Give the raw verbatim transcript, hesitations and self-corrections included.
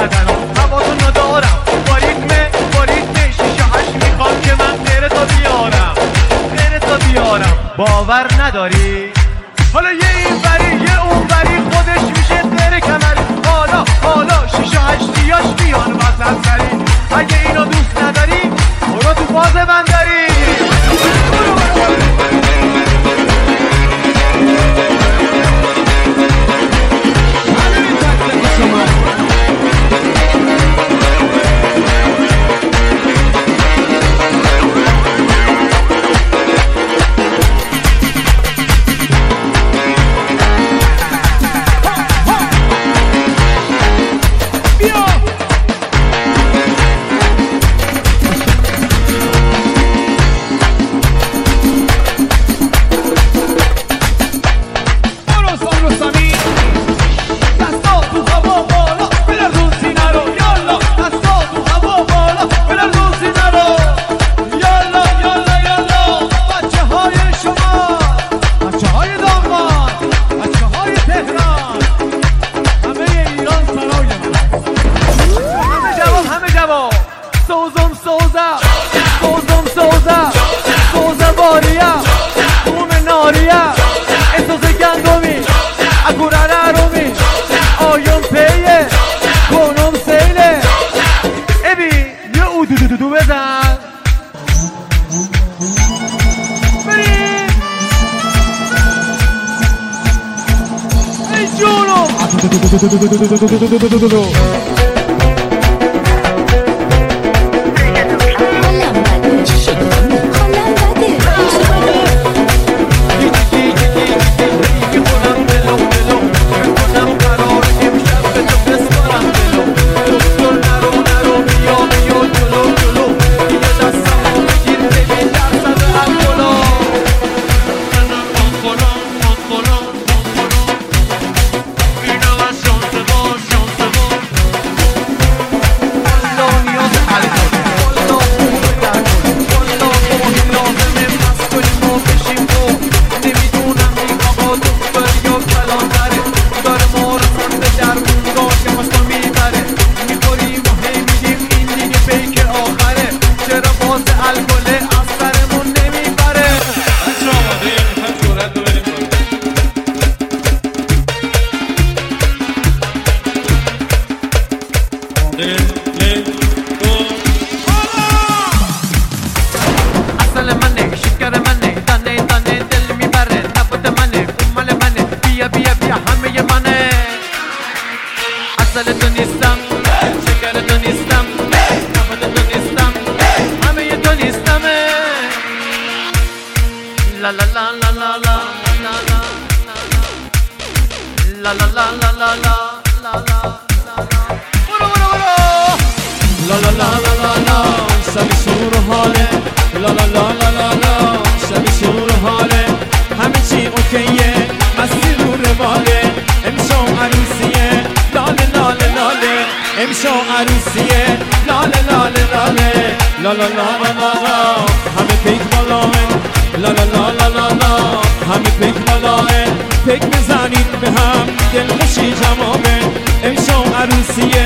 بدنم هواتون رو دارم با ریتمه با ریتمه شیشه هشت میخوام که من غیره تا بیارم غیره تا بیارم باور نداری؟ حالا یه این بری یه اون بری خودش میشه غیره کمری حالا حالا شیشه هشتیاش بیان وسط سری اگه اینو دوست نداری برو تو فاز بندری Sozum soza, sozum soza, soza varia, come noria, e soza gandomi, agurara romi, oyun peye, konum seyle, ebi ya udu du du du bezan, beri, ey canım, La la la la la la la la la la la la la la la la برو برو برو لا لا لا لا لا لا شبی شور حاله لا لا لا لا لا لا شبی شور حاله همه چی اوکیه مستی رو رواله امشو عروسیه لاله لاله لاله امشو عروسیه لاله لاله لاله لا لا لا لا لا لا همه پیک بالاه لا لا لا لا لا لا همه پیک بالاه پیک بزنید به هم دل خوشی جمامه امشو عروسیه